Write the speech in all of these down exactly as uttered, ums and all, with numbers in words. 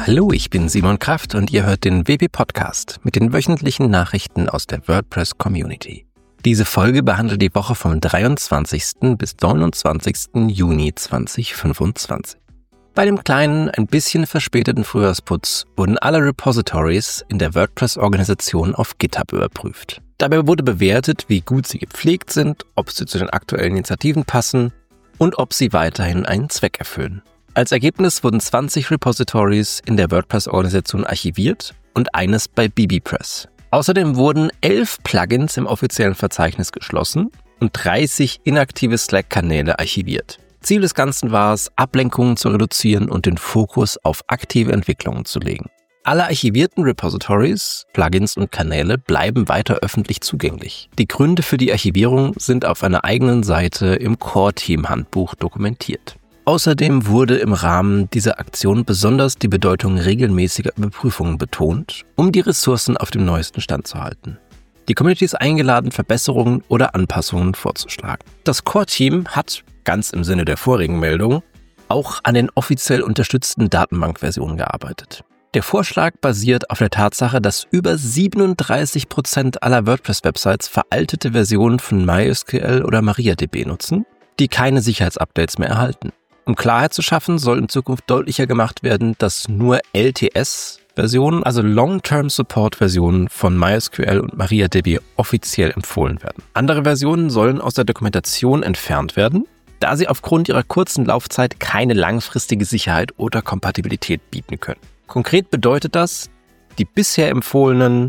Hallo, ich bin Simon Kraft und ihr hört den W P-Podcast mit den wöchentlichen Nachrichten aus der WordPress-Community. Diese Folge behandelt die Woche vom dreiundzwanzigsten bis neunundzwanzigsten Juni zweitausendfünfundzwanzig. Bei dem kleinen, ein bisschen verspäteten Frühjahrsputz wurden alle Repositories in der WordPress-Organisation auf GitHub überprüft. Dabei wurde bewertet, wie gut sie gepflegt sind, ob sie zu den aktuellen Initiativen passen und ob sie weiterhin einen Zweck erfüllen. Als Ergebnis wurden zwanzig Repositories in der WordPress-Organisation archiviert und eines bei bbPress. Außerdem wurden elf Plugins im offiziellen Verzeichnis geschlossen und dreißig inaktive Slack-Kanäle archiviert. Ziel des Ganzen war es, Ablenkungen zu reduzieren und den Fokus auf aktive Entwicklungen zu legen. Alle archivierten Repositories, Plugins und Kanäle bleiben weiter öffentlich zugänglich. Die Gründe für die Archivierung sind auf einer eigenen Seite im Core-Team-Handbuch dokumentiert. Außerdem wurde im Rahmen dieser Aktion besonders die Bedeutung regelmäßiger Überprüfungen betont, um die Ressourcen auf dem neuesten Stand zu halten. Die Community ist eingeladen, Verbesserungen oder Anpassungen vorzuschlagen. Das Core-Team hat, ganz im Sinne der vorigen Meldung, auch an den offiziell unterstützten Datenbankversionen gearbeitet. Der Vorschlag basiert auf der Tatsache, dass über siebenunddreißig Prozent aller WordPress-Websites veraltete Versionen von MySQL oder MariaDB nutzen, die keine Sicherheitsupdates mehr erhalten. Um Klarheit zu schaffen, soll in Zukunft deutlicher gemacht werden, dass nur L T S-Versionen, also Long-Term-Support-Versionen von MySQL und MariaDB offiziell empfohlen werden. Andere Versionen sollen aus der Dokumentation entfernt werden, da sie aufgrund ihrer kurzen Laufzeit keine langfristige Sicherheit oder Kompatibilität bieten können. Konkret bedeutet das, die bisher empfohlenen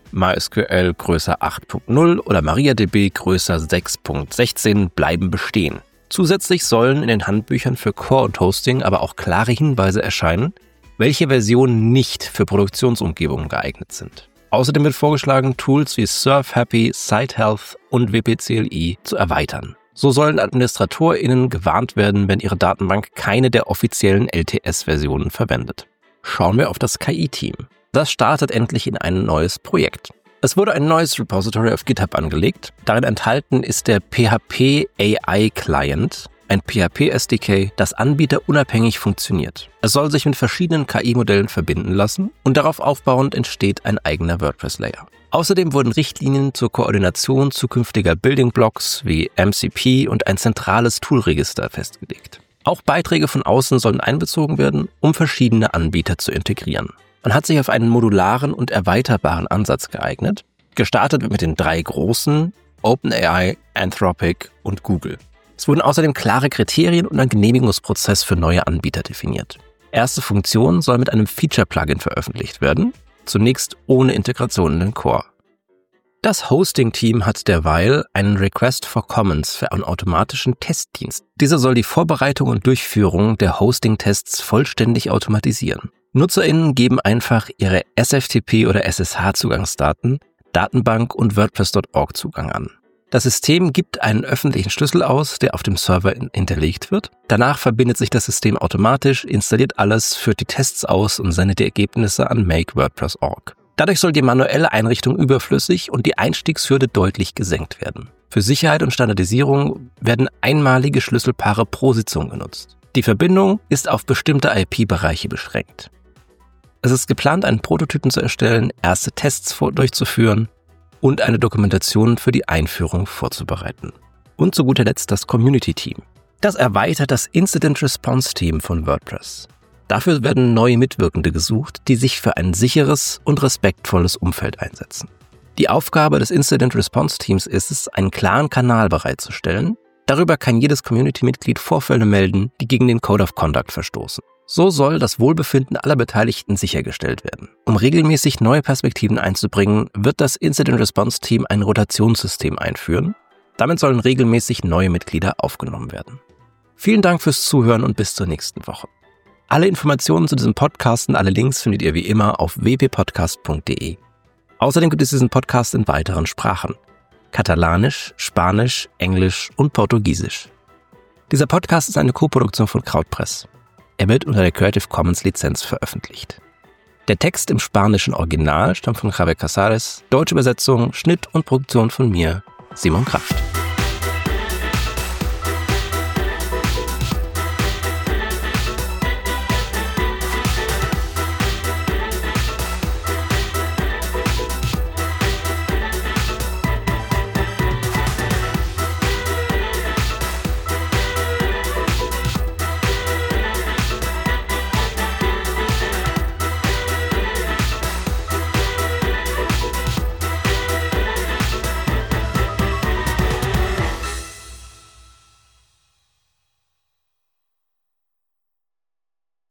MySQL größer acht Punkt null oder MariaDB größer sechs Punkt sechzehn bleiben bestehen. Zusätzlich sollen in den Handbüchern für Core und Hosting aber auch klare Hinweise erscheinen, welche Versionen nicht für Produktionsumgebungen geeignet sind. Außerdem wird vorgeschlagen, Tools wie ServeHappy, SiteHealth und W P C L I zu erweitern. So sollen AdministratorInnen gewarnt werden, wenn ihre Datenbank keine der offiziellen L T S-Versionen verwendet. Schauen wir auf das K I-Team. Das startet endlich in ein neues Projekt. Es wurde ein neues Repository auf GitHub angelegt. Darin enthalten ist der P H P A I Client, ein P H P S D K, das anbieterunabhängig funktioniert. Es soll sich mit verschiedenen K I-Modellen verbinden lassen und darauf aufbauend entsteht ein eigener WordPress-Layer. Außerdem wurden Richtlinien zur Koordination zukünftiger Building Blocks wie M C P und ein zentrales Toolregister festgelegt. Auch Beiträge von außen sollen einbezogen werden, um verschiedene Anbieter zu integrieren. Man hat sich auf einen modularen und erweiterbaren Ansatz geeignet. Gestartet wird mit den drei großen, OpenAI, Anthropic und Google. Es wurden außerdem klare Kriterien und ein Genehmigungsprozess für neue Anbieter definiert. Erste Funktion soll mit einem Feature-Plugin veröffentlicht werden, zunächst ohne Integration in den Core. Das Hosting-Team hat derweil einen Request for Commons für einen automatischen Testdienst. Dieser soll die Vorbereitung und Durchführung der Hosting-Tests vollständig automatisieren. NutzerInnen geben einfach ihre S F T P- oder S S H-Zugangsdaten, Datenbank und WordPress Punkt org Zugang an. Das System gibt einen öffentlichen Schlüssel aus, der auf dem Server hinterlegt wird. Danach verbindet sich das System automatisch, installiert alles, führt die Tests aus und sendet die Ergebnisse an make WordPress Punkt org. Dadurch soll die manuelle Einrichtung überflüssig und die Einstiegshürde deutlich gesenkt werden. Für Sicherheit und Standardisierung werden einmalige Schlüsselpaare pro Sitzung genutzt. Die Verbindung ist auf bestimmte I P-Bereiche beschränkt. Es ist geplant, einen Prototypen zu erstellen, erste Tests durchzuführen und eine Dokumentation für die Einführung vorzubereiten. Und zu guter Letzt das Community-Team. Das erweitert das Incident-Response-Team von WordPress. Dafür werden neue Mitwirkende gesucht, die sich für ein sicheres und respektvolles Umfeld einsetzen. Die Aufgabe des Incident-Response-Teams ist es, einen klaren Kanal bereitzustellen. Darüber kann jedes Community-Mitglied Vorfälle melden, die gegen den Code of Conduct verstoßen. So soll das Wohlbefinden aller Beteiligten sichergestellt werden. Um regelmäßig neue Perspektiven einzubringen, wird das Incident-Response-Team ein Rotationssystem einführen. Damit sollen regelmäßig neue Mitglieder aufgenommen werden. Vielen Dank fürs Zuhören und bis zur nächsten Woche. Alle Informationen zu diesem Podcast und alle Links findet ihr wie immer auf w p podcast punkt d e. Außerdem gibt es diesen Podcast in weiteren Sprachen: Katalanisch, Spanisch, Englisch und Portugiesisch. Dieser Podcast ist eine Koproduktion von Krautpress. Er wird unter der Creative Commons Lizenz veröffentlicht. Der Text im spanischen Original stammt von Javier Casares, deutsche Übersetzung, Schnitt und Produktion von mir, Simon Kraft.